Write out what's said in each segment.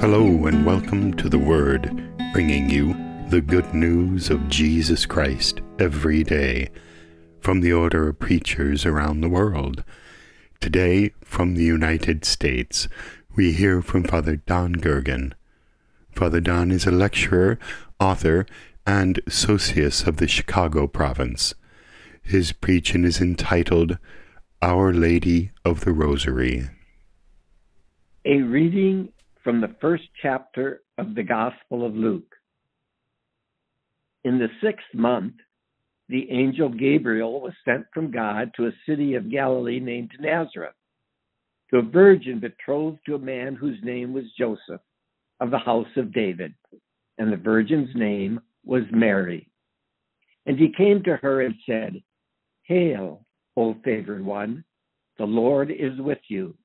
Hello and welcome to The Word, bringing you the good news of Jesus Christ every day from the order of preachers around the world. Today, from the United States, we hear from Father Don Gergen. Father Don is a lecturer, author, and socius of the Chicago province. His preaching is entitled, Our Lady of the Rosary. A reading from the first chapter of the Gospel of Luke. In the 6th month, the angel Gabriel was sent from God to a city of Galilee named Nazareth, to a virgin betrothed to a man whose name was Joseph, of the house of David, and the virgin's name was Mary. And he came to her and said, "Hail, O favored one, the Lord is with you."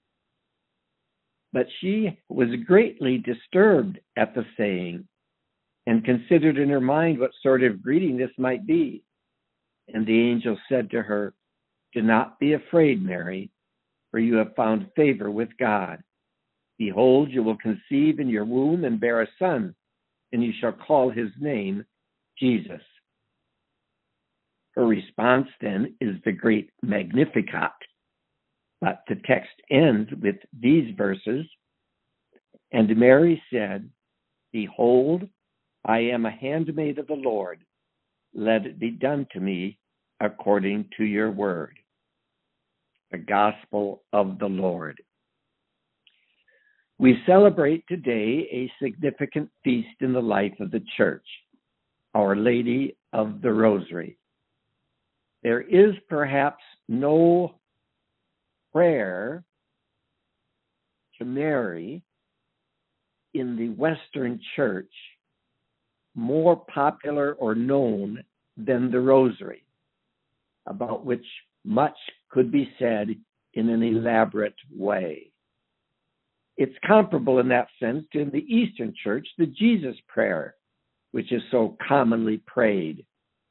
But she was greatly disturbed at the saying, and considered in her mind what sort of greeting this might be. And the angel said to her, "Do not be afraid, Mary, for you have found favor with God. Behold, you will conceive in your womb and bear a son, and you shall call his name Jesus." Her response then is the great Magnificat. But the text ends with these verses, "And Mary said, Behold, I am a handmaid of the Lord. Let it be done to me according to your word." The Gospel of the Lord. We celebrate today a significant feast in the life of the Church, Our Lady of the Rosary. There is perhaps no prayer to Mary in the Western Church more popular or known than the Rosary, about which much could be said in an elaborate way. It's comparable in that sense to in the Eastern Church, the Jesus Prayer, which is so commonly prayed.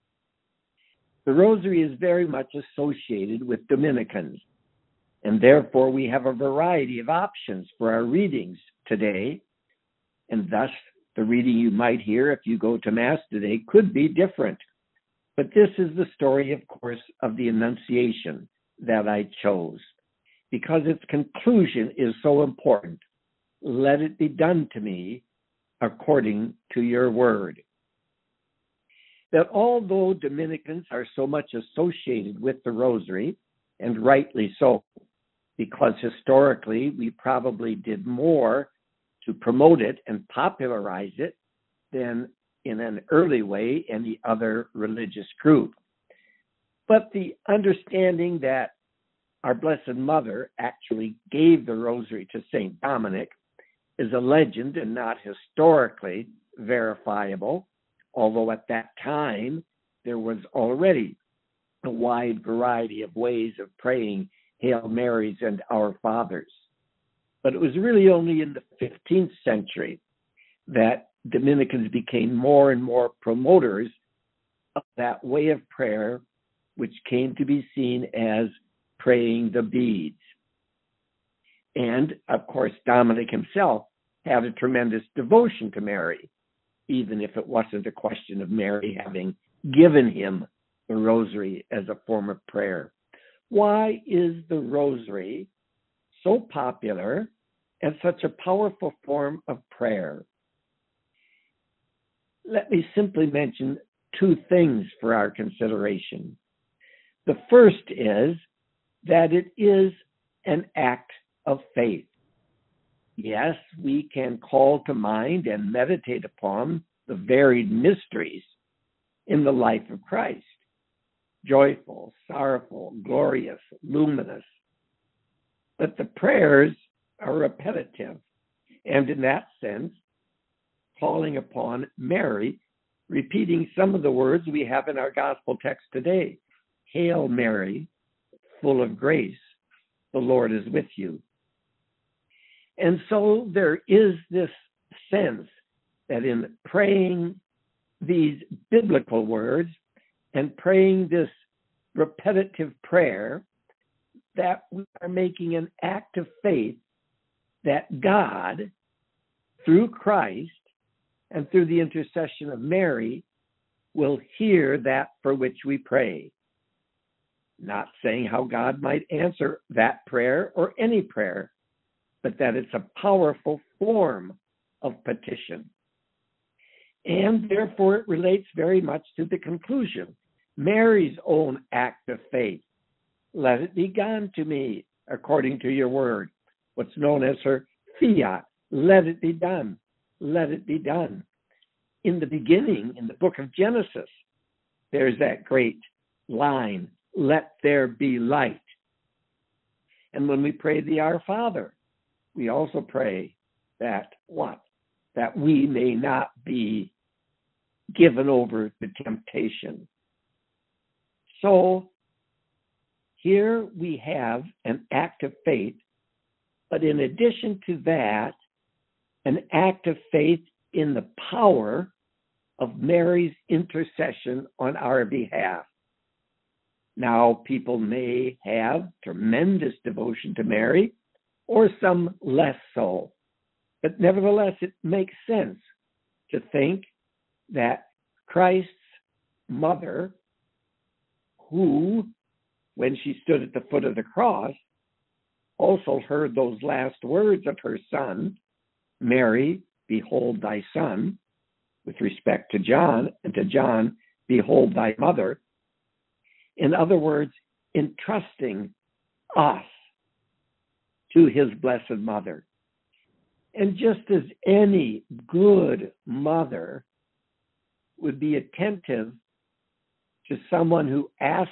The Rosary is very much associated with Dominicans, and therefore we have a variety of options for our readings today, and thus the reading you might hear if you go to Mass today could be different. But this is the story, of course, of the Annunciation that I chose, because its conclusion is so important. Let it be done to me according to your word. That although Dominicans are so much associated with the Rosary, and rightly so, because historically we probably did more to promote it and popularize it than in an early way any other religious group. But the understanding that our Blessed Mother actually gave the Rosary to St. Dominic is a legend and not historically verifiable, although at that time there was already a wide variety of ways of praying Hail Marys and Our Fathers. But it was really only in the 15th century that Dominicans became more and more promoters of that way of prayer, which came to be seen as praying the beads. And, of course, Dominic himself had a tremendous devotion to Mary, even if it wasn't a question of Mary having given him the Rosary as a form of prayer. Why is the Rosary so popular and such a powerful form of prayer? Let me simply mention two things for our consideration. The first is that it is an act of faith. Yes, we can call to mind and meditate upon the varied mysteries in the life of Christ. Joyful, sorrowful, glorious, luminous. But the prayers are repetitive, and in that sense, calling upon Mary, repeating some of the words we have in our gospel text today. Hail Mary, full of grace, the Lord is with you. And so there is this sense that in praying these biblical words, and praying this repetitive prayer, that we are making an act of faith that God through Christ and through the intercession of Mary, will hear that for which we pray. Not saying how God might answer that prayer or any prayer, but that it's a powerful form of petition. And therefore it relates very much to the conclusion. Mary's own act of faith. Let it be done to me according to your word. What's known as her fiat. Let it be done. Let it be done. In the beginning, in the book of Genesis, there's that great line, let there be light. And when we pray the Our Father, we also pray that what? That we may not be given over to temptation. So here we have an act of faith, but in addition to that, an act of faith in the power of Mary's intercession on our behalf. Now, people may have tremendous devotion to Mary, or some less so. But nevertheless, it makes sense to think that Christ's mother, who, when she stood at the foot of the cross, also heard those last words of her son, Mary, behold thy son, with respect to John, and to John, behold thy mother. In other words, entrusting us to his blessed mother. And just as any good mother would be attentive to someone who asks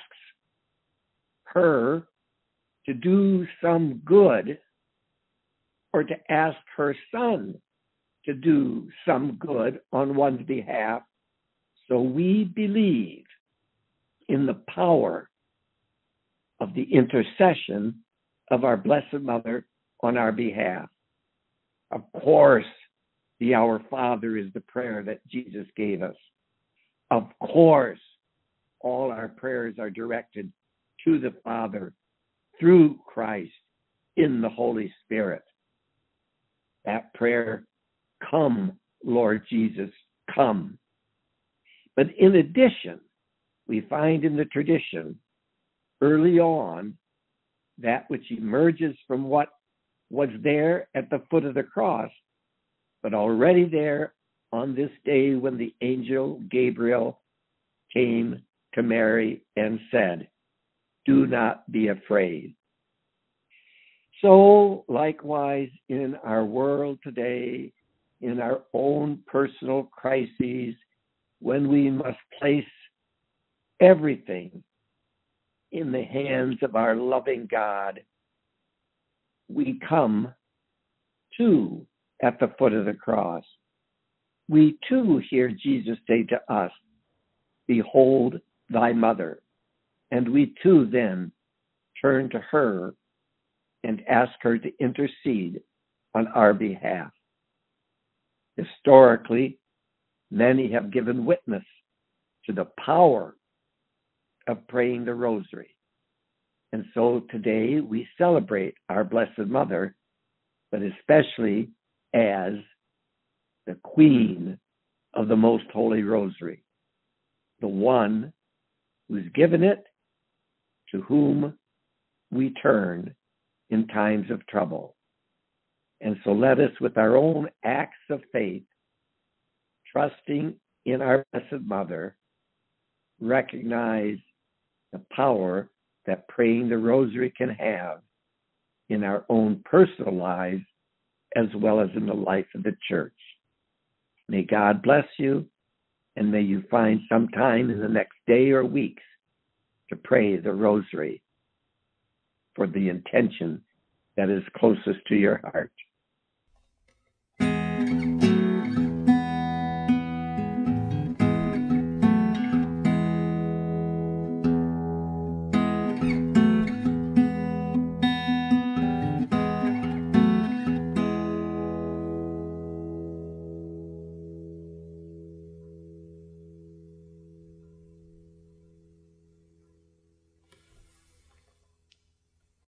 her to do some good, or to ask her son to do some good on one's behalf, so we believe in the power of the intercession of our Blessed Mother on our behalf. Of course, the Our Father is the prayer that Jesus gave us. Of course, all our prayers are directed to the Father through Christ in the Holy Spirit. That prayer, come, Lord Jesus, come. But in addition, we find in the tradition early on that which emerges from what was there at the foot of the cross, but already there on this day when the angel Gabriel came to Mary and said, do not be afraid. So likewise in our world today, in our own personal crises, when we must place everything in the hands of our loving God, we come too at the foot of the cross. We too hear Jesus say to us, behold thy mother. And we too then turn to her and ask her to intercede on our behalf. Historically, many have given witness to the power of praying the rosary. And so today we celebrate our Blessed Mother, but especially as the Queen of the Most Holy Rosary, the one who's given it, to whom we turn in times of trouble. And so let us, with our own acts of faith, trusting in our Blessed Mother, recognize the power that praying the rosary can have in our own personal lives as well as in the life of the church. May God bless you, and may you find some time in the next day or weeks to pray the rosary for the intention that is closest to your heart.